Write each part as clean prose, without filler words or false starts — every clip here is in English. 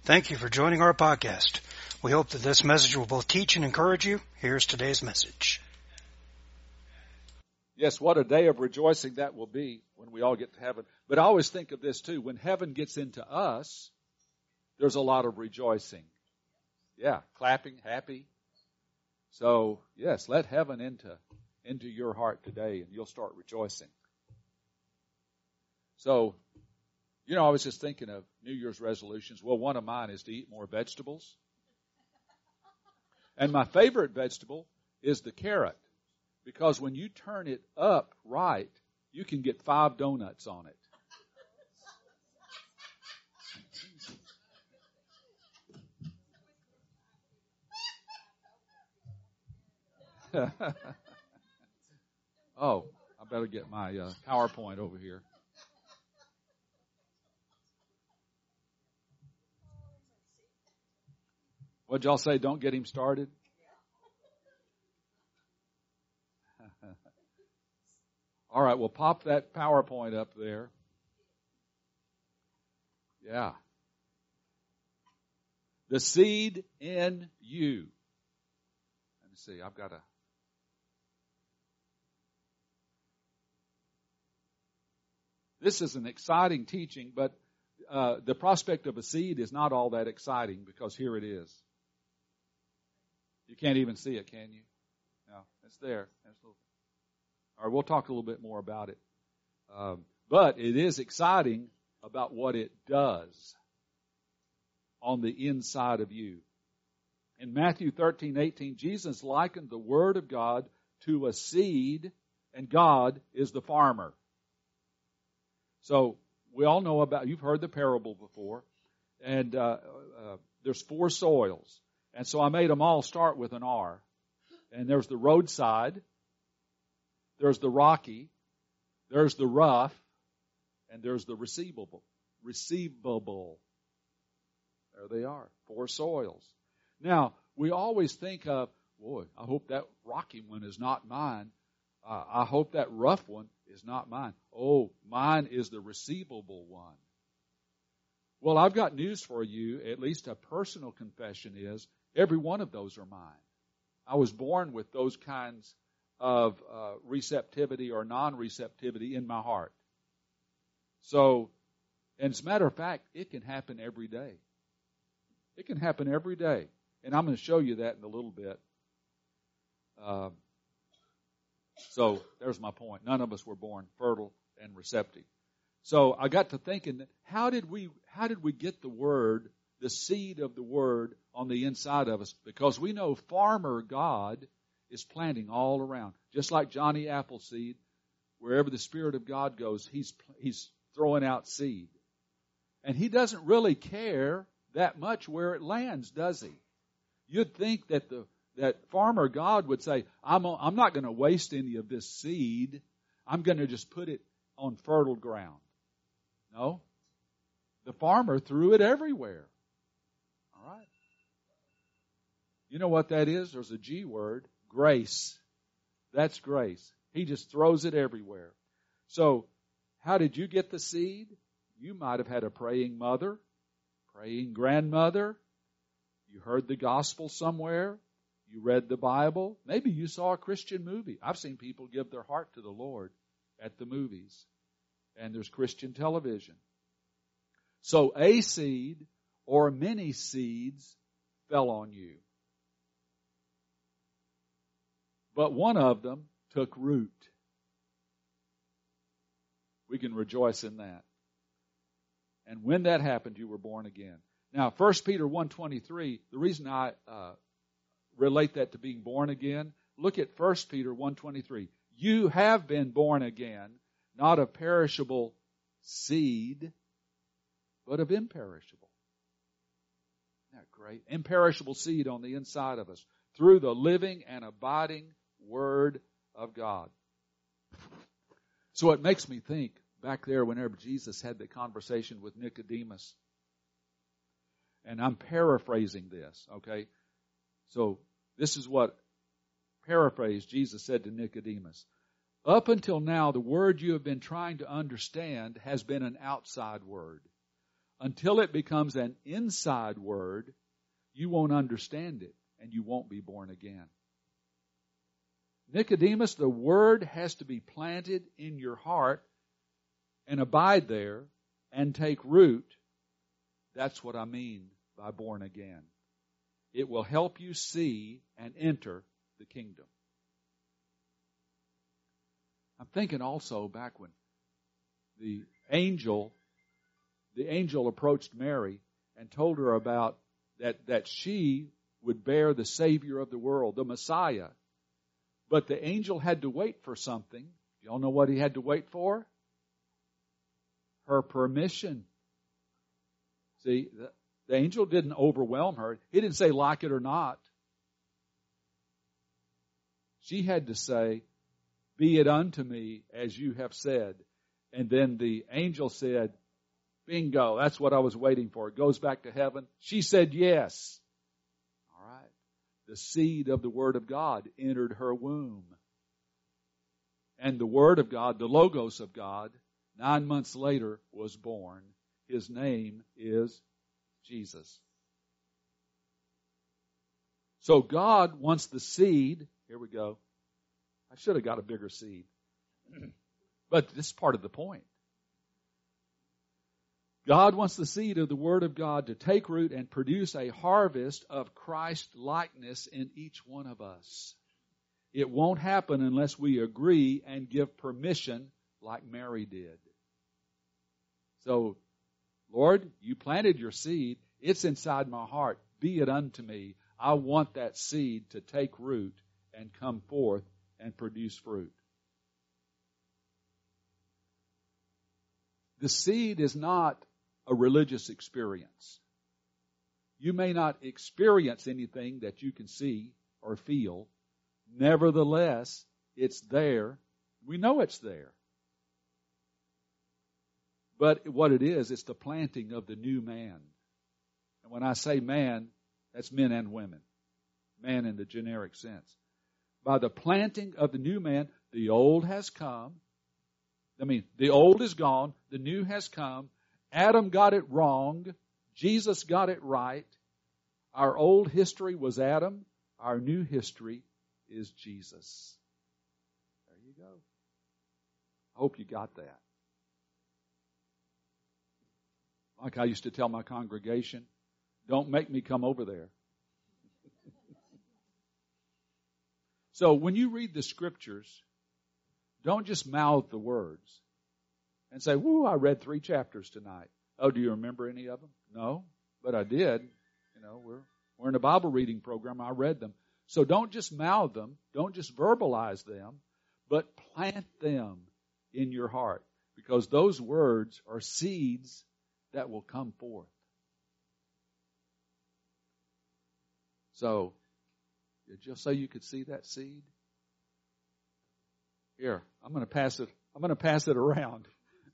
Thank you for joining our podcast. We hope that this message will both teach and encourage you. Here's today's message. Yes, what a day of rejoicing that will be when we all get to heaven. But I always think of this too. When heaven gets into us, there's a lot of rejoicing. Yeah, clapping, happy. So, yes, let heaven into your heart today and you'll start rejoicing. So, I was just thinking of New Year's resolutions. Well, one of mine is to eat more vegetables. And my favorite vegetable is the carrot. Because when you turn it up right, you can get 5 donuts on it. Oh, I better get my PowerPoint over here. What'd y'all say? Don't get him started? All right, well, pop that PowerPoint up there. Yeah. The seed in you. Let me see, I've got a... This is an exciting teaching, but the prospect of a seed is not all that exciting because here it is. You can't even see it, can you? No, it's there. All right, we'll talk a little bit more about it. But it is exciting about what it does on the inside of you. In Matthew 13:18, Jesus likened the Word of God to a seed, and God is the farmer. So we all know you've heard the parable before, and there's 4 soils. And so I made them all start with an R. And there's the roadside, there's the rocky, there's the rough, and there's the receivable. There they are, 4 soils. Now, we always think of, boy, I hope that rocky one is not mine. I hope that rough one is not mine. Oh, mine is the receivable one. Well, I've got news for you, at least a personal confession is, every one of those are mine. I was born with those kinds of receptivity or non-receptivity in my heart. So, and as a matter of fact, it can happen every day. It can happen every day. And I'm going to show you that in a little bit. So, there's my point. None of us were born fertile and receptive. So, I got to thinking, how did we get the Word, the seed of the Word on the inside of us? Because we know Farmer God is planting all around. Just like Johnny Appleseed, wherever the Spirit of God goes, he's throwing out seed. And he doesn't really care that much where it lands, does he? You'd think that that Farmer God would say, I'm not going to waste any of this seed. I'm going to just put it on fertile ground. No. The farmer threw it everywhere. All right. You know what that is? There's a G word, grace. That's grace. He just throws it everywhere. So, how did you get the seed? You might have had a praying mother, praying grandmother. You heard the gospel somewhere. You read the Bible. Maybe you saw a Christian movie. I've seen people give their heart to the Lord at the movies. And there's Christian television. So a seed or many seeds fell on you. But one of them took root. We can rejoice in that. And when that happened, you were born again. Now, 1 Peter 1:23, the reason I relate that to being born again, look at 1 Peter 1:23. You have been born again, not of perishable seed, but of imperishable. Isn't that great? Imperishable seed on the inside of us through the living and abiding Word of God. So it makes me think back there whenever Jesus had the conversation with Nicodemus. And I'm paraphrasing this, okay? So this is what, paraphrase, Jesus said to Nicodemus. Up until now, the word you have been trying to understand has been an outside word. until it becomes an inside word, you won't understand it and you won't be born again. Nicodemus, the word has to be planted in your heart and abide there and take root. That's what I mean by born again. It will help you see and enter the kingdom. I'm thinking also back when the angel approached Mary and told her about that she would bear the Savior of the world, the Messiah. But the angel had to wait for something. Y'all know what he had to wait for? Her permission. See, the angel didn't overwhelm her. He didn't say, like it or not. She had to say, be it unto me as you have said. And then the angel said, bingo, that's what I was waiting for. It goes back to heaven. She said yes. All right. The seed of the Word of God entered her womb. And the Word of God, the Logos of God, 9 months later was born. His name is Jesus. So God wants the seed. Here we go. I should have got a bigger seed. But this is part of the point. God wants the seed of the Word of God to take root and produce a harvest of Christ-likeness in each one of us. It won't happen unless we agree and give permission like Mary did. So, Lord, you planted your seed. It's inside my heart. Be it unto me. I want that seed to take root and come forth and produce fruit. The seed is not a religious experience. You may not experience anything that you can see or feel. Nevertheless, it's there. We know it's there. But what it is, it's the planting of the new man. And when I say man, that's men and women. Man in the generic sense. By the planting of the new man, the old has come. The old is gone. The new has come. Adam got it wrong. Jesus got it right. Our old history was Adam. Our new history is Jesus. There you go. I hope you got that. Like I used to tell my congregation, don't make me come over there. So when you read the Scriptures, don't just mouth the words and say, woo, I read 3 chapters tonight. Oh, do you remember any of them? No, but I did. We're in a Bible reading program. I read them. So don't just mouth them. Don't just verbalize them, but plant them in your heart, because those words are seeds that will come forth. So, just so you could see that seed. Here, I'm going to pass it around.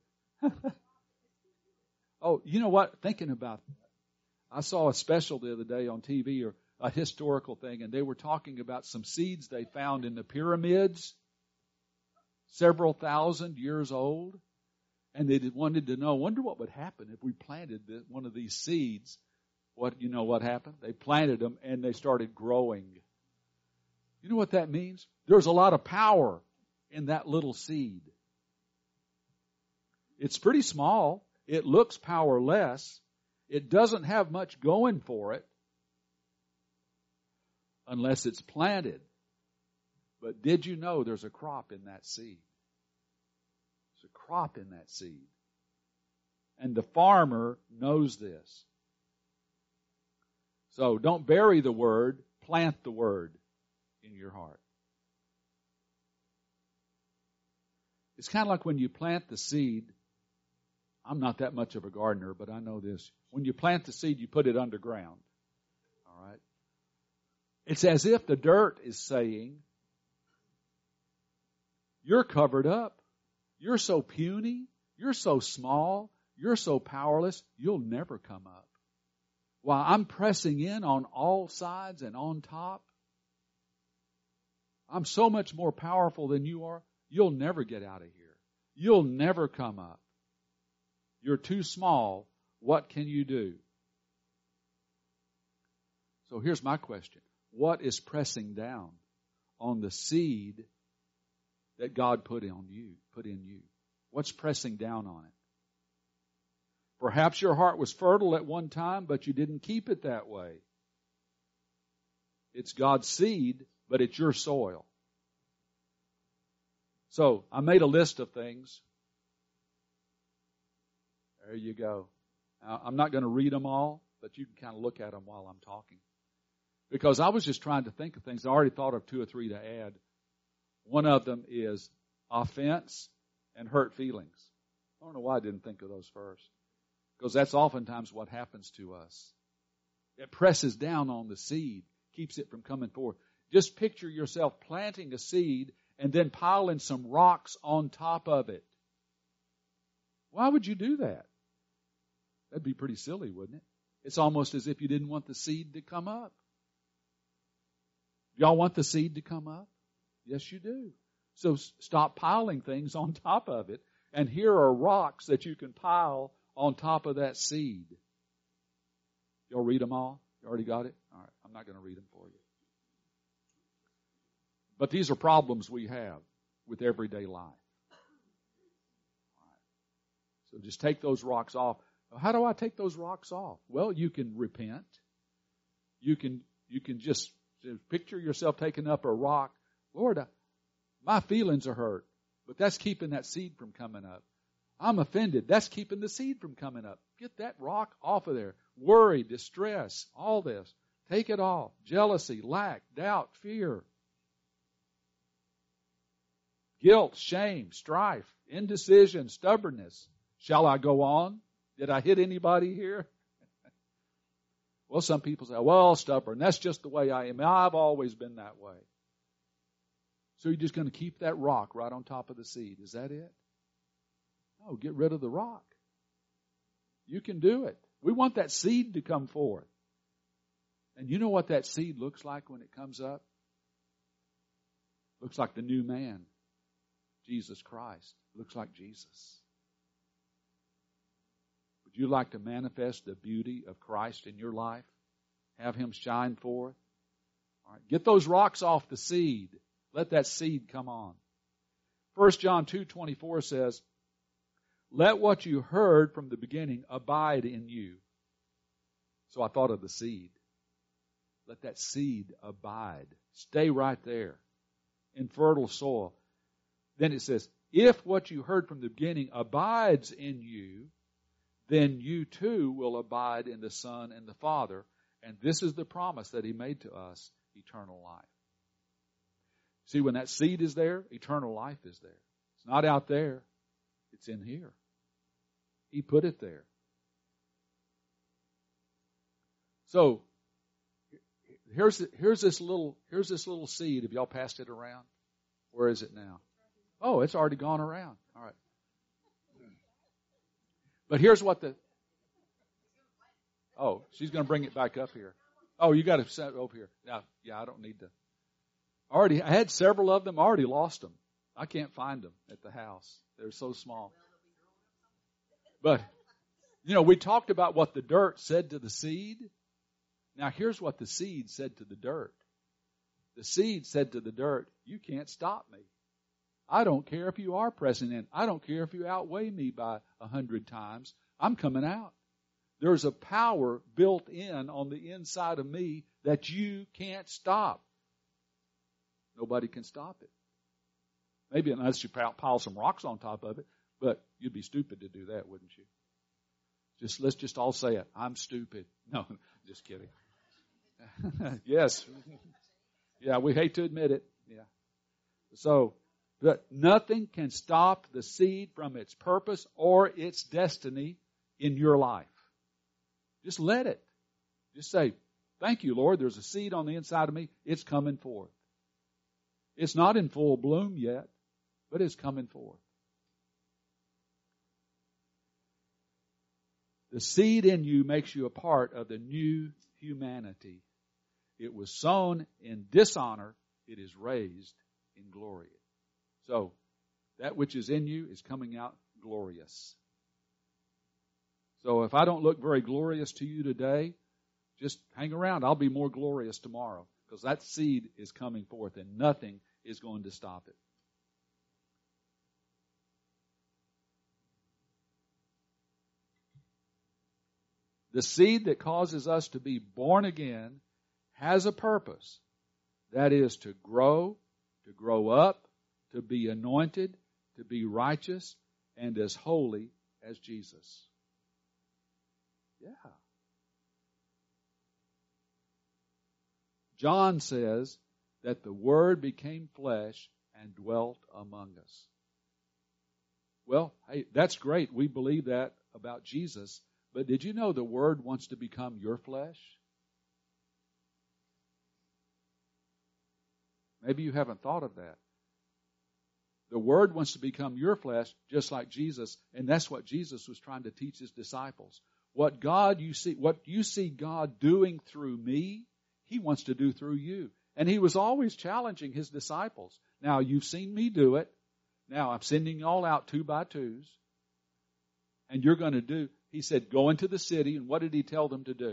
Oh, you know what? Thinking about that, I saw a special the other day on TV, or a historical thing, and they were talking about some seeds they found in the pyramids, several thousand years old, and they wanted to know, wonder what would happen if we planted one of these seeds. What happened? They planted them and they started growing. You know what that means? There's a lot of power in that little seed. It's pretty small. It looks powerless. It doesn't have much going for it unless it's planted. But did you know there's a crop in that seed? There's a crop in that seed. And the farmer knows this. So don't bury the word, plant the word in your heart. It's kind of like when you plant the seed. I'm not that much of a gardener, but I know this. When you plant the seed, you put it underground. All right? It's as if the dirt is saying, you're covered up. You're so puny. You're so small. You're so powerless. You'll never come up. While I'm pressing in on all sides and on top, I'm so much more powerful than you are. You'll never get out of here. You'll never come up. You're too small what can you do? So here's my question. What is pressing down on the seed that God put in you? What's pressing down on it? Perhaps your heart was fertile at one time, but you didn't keep it that way. It's God's seed, but it's your soil. So I made a list of things. There you go. Now, I'm not going to read them all, but you can kind of look at them while I'm talking. Because I was just trying to think of things. I already thought of 2 or 3 to add. One of them is offense and hurt feelings. I don't know why I didn't think of those first. Because that's oftentimes what happens to us. It presses down on the seed, keeps it from coming forth. Just picture yourself planting a seed and then piling some rocks on top of it. Why would you do that? That'd be pretty silly, wouldn't it? It's almost as if you didn't want the seed to come up. Y'all want the seed to come up? Yes, you do. So stop piling things on top of it. And here are rocks that you can pile on top of that seed. Y'all read them all? You already got it? All right. I'm not going to read them for you. But these are problems we have with everyday life. All right. So just take those rocks off. How do I take those rocks off? Well, you can repent. You can just picture yourself taking up a rock. Lord, my feelings are hurt, but that's keeping that seed from coming up. I'm offended. That's keeping the seed from coming up. Get that rock off of there. Worry, distress, all this. Take it off. Jealousy, lack, doubt, fear. Guilt, shame, strife, indecision, stubbornness. Shall I go on? Did I hit anybody here? Well, some people say, well, stubborn. That's just the way I am. I've always been that way. So you're just going to keep that rock right on top of the seed. Is that it? No, get rid of the rock. You can do it. We want that seed to come forth. And you know what that seed looks like when it comes up? Looks like the new man, Jesus Christ. Looks like Jesus. Would you like to manifest the beauty of Christ in your life? Have Him shine forth? All right, get those rocks off the seed. Let that seed come on. 1 John 2:24 says, let what you heard from the beginning abide in you. So I thought of the seed. Let that seed abide. Stay right there in fertile soil. Then it says, if what you heard from the beginning abides in you, then you too will abide in the Son and the Father. And this is the promise that He made to us, eternal life. See, when that seed is there, eternal life is there. It's not out there. It's in here. He put it there. So, here's this little seed. Have y'all passed it around? Where is it now? Oh, it's already gone around. All right. But here's what she's going to bring it back up here. Oh, you got to set it over here. Now, I don't need to. I had several of them. I already lost them. I can't find them at the house. They're so small. But, we talked about what the dirt said to the seed. Now, here's what the seed said to the dirt. The seed said to the dirt, you can't stop me. I don't care if you are pressing in. I don't care if you outweigh me by 100 times. I'm coming out. There's a power built in on the inside of me that you can't stop. Nobody can stop it. Maybe unless you pile some rocks on top of it, but you'd be stupid to do that, wouldn't you? Let's just all say it. I'm stupid. No, just kidding. Yes. Yeah, we hate to admit it. Yeah. So, but nothing can stop the seed from its purpose or its destiny in your life. Just let it. Just say, thank you, Lord. There's a seed on the inside of me. It's coming forth. It's not in full bloom yet, but it's coming forth. The seed in you makes you a part of the new humanity. It was sown in dishonor. It is raised in glory. So, that which is in you is coming out glorious. So if I don't look very glorious to you today, just hang around. I'll be more glorious tomorrow, because that seed is coming forth and nothing is going to stop it. The seed that causes us to be born again has a purpose. That is to grow up, to be anointed, to be righteous, and as holy as Jesus. Yeah. John says that the Word became flesh and dwelt among us. Well, hey, that's great. We believe that about Jesus. But did you know the Word wants to become your flesh? Maybe you haven't thought of that. The Word wants to become your flesh just like Jesus, and that's what Jesus was trying to teach His disciples. What you see God doing through me, He wants to do through you. And He was always challenging His disciples. Now, you've seen me do it. Now, I'm sending you all out 2 by 2s. And you're going to do, He said, go into the city. And what did He tell them to do?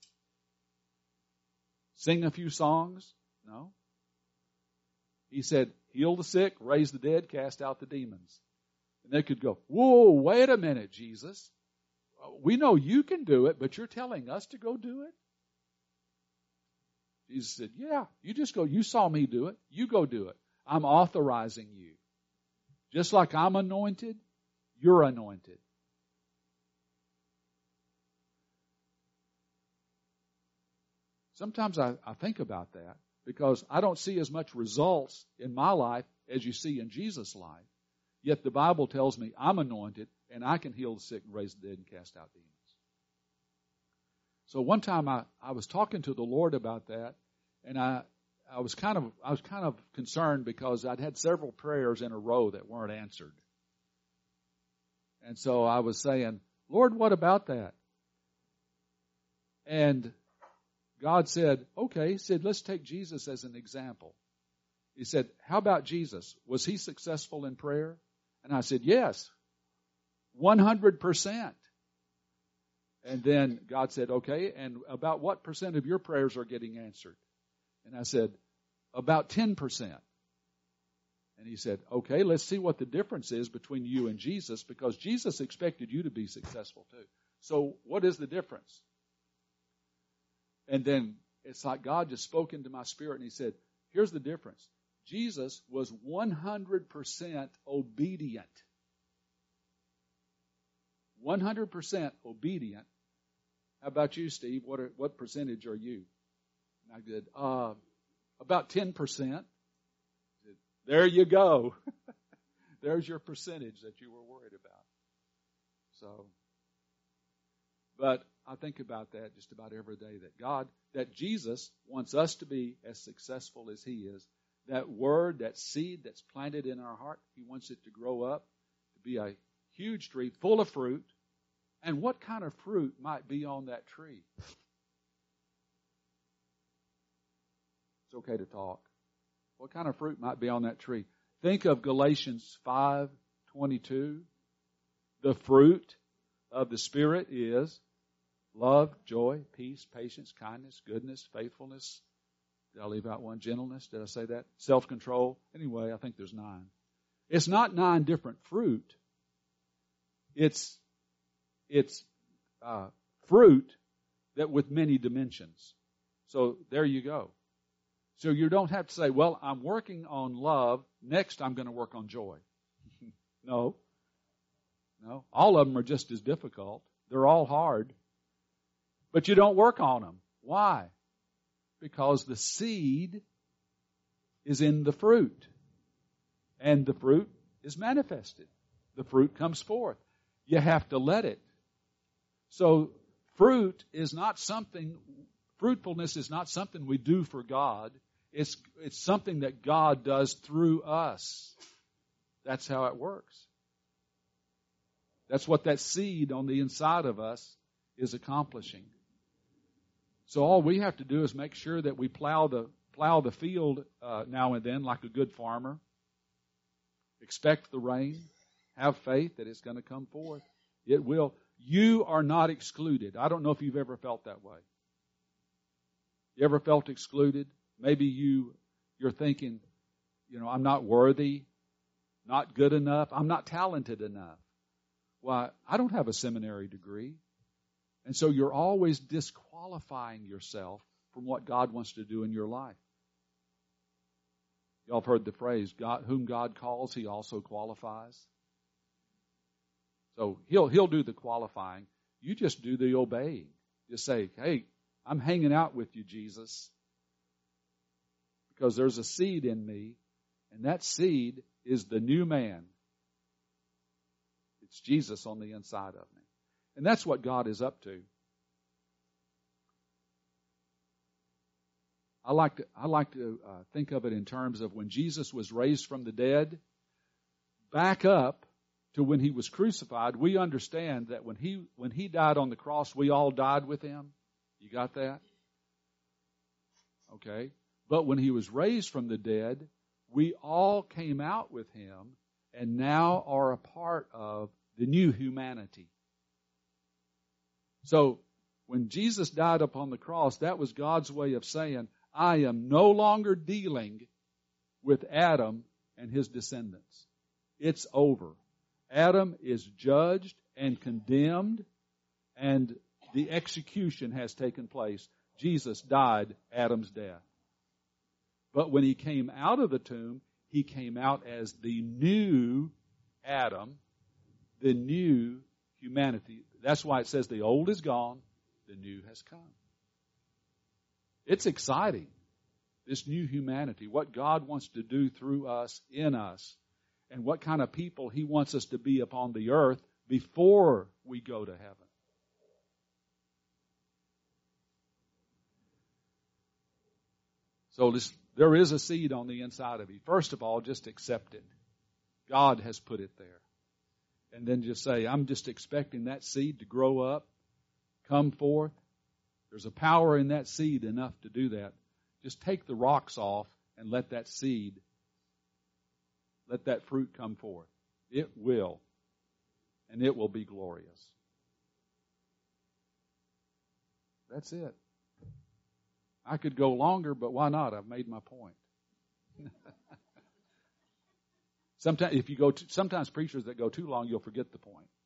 Sing a few songs? No. He said, heal the sick, raise the dead, cast out the demons. And they could go, whoa, wait a minute, Jesus. We know you can do it, but you're telling us to go do it? Jesus said, yeah, you just go. You saw me do it. You go do it. I'm authorizing you. Just like I'm anointed, you're anointed. Sometimes I think about that because I don't see as much results in my life as you see in Jesus' life. Yet the Bible tells me I'm anointed and I can heal the sick and raise the dead and cast out demons. So one time I was talking to the Lord about that, and I was kind of concerned because I'd had several prayers in a row that weren't answered. And so I was saying, Lord, what about that? And God said, okay, He said, let's take Jesus as an example. He said, how about Jesus? Was He successful in prayer? And I said, yes, 100%. And then God said, okay, and about what percent of your prayers are getting answered? And I said, about 10%. And He said, okay, let's see what the difference is between you and Jesus, because Jesus expected you to be successful too. So what is the difference? And then it's like God just spoke into my spirit and He said, here's the difference. Jesus was 100% obedient. 100% obedient. How about you, Steve? What percentage are you? And I said, about 10%. There you go. There's your percentage that you were worried about. So, but I think about that just about every day, that Jesus wants us to be as successful as He is. That word, that seed that's planted in our heart, He wants it to grow up, to be a huge tree full of fruit. And what kind of fruit might be on that tree? It's okay to talk. What kind of fruit might be on that tree? Think of Galatians 5:22. The fruit of the Spirit is love, joy, peace, patience, kindness, goodness, faithfulness. Did I leave out one? Gentleness. Did I say that? Self-control. Anyway, I think there's 9. It's not 9 different fruit. It's fruit that with many dimensions. So there you go. So you don't have to say, well, I'm working on love. Next, I'm going to work on joy. No. All of them are just as difficult. They're all hard. But you don't work on them. Why? Because the seed is in the fruit. And the fruit is manifested. The fruit comes forth. You have to let it. So fruitfulness is not something we do for God. It's something that God does through us. That's how it works. That's what that seed on the inside of us is accomplishing. So all we have to do is make sure that we plow the field now and then like a good farmer. Expect the rain. Have faith that it's going to come forth. It will. You are not excluded. I don't know if you've ever felt that way. You ever felt excluded? Maybe you're thinking, I'm not worthy, not good enough, I'm not talented enough. Why, I don't have a seminary degree. And so you're always disqualifying yourself from what God wants to do in your life. Y'all have heard the phrase, whom God calls, He also qualifies. So He'll do the qualifying. You just do the obeying. Just say, hey, I'm hanging out with you, Jesus, because there's a seed in me, and that seed is the new man. It's Jesus on the inside of me. And that's what God is up to. I like to think of it in terms of when Jesus was raised from the dead, back up to when He was crucified. We understand that when he died on the cross, we all died with Him. You got that? Okay. But when He was raised from the dead, we all came out with Him and now are a part of the new humanity. So when Jesus died upon the cross, that was God's way of saying, I am no longer dealing with Adam and his descendants. It's over. Adam is judged and condemned, and the execution has taken place. Jesus died Adam's death. But when He came out of the tomb, He came out as the new Adam, the new humanity. That's why it says the old is gone, the new has come. It's exciting, this new humanity, what God wants to do through us, in us, and what kind of people He wants us to be upon the earth before we go to heaven. So there is a seed on the inside of you. First of all, just accept it. God has put it there. And then just say, I'm just expecting that seed to grow up, come forth. There's a power in that seed enough to do that. Just take the rocks off and let that seed, let that fruit come forth. It will. And it will be glorious. That's it. I could go longer, but why not? I've made my point. Sometimes preachers that go too long, you'll forget the point.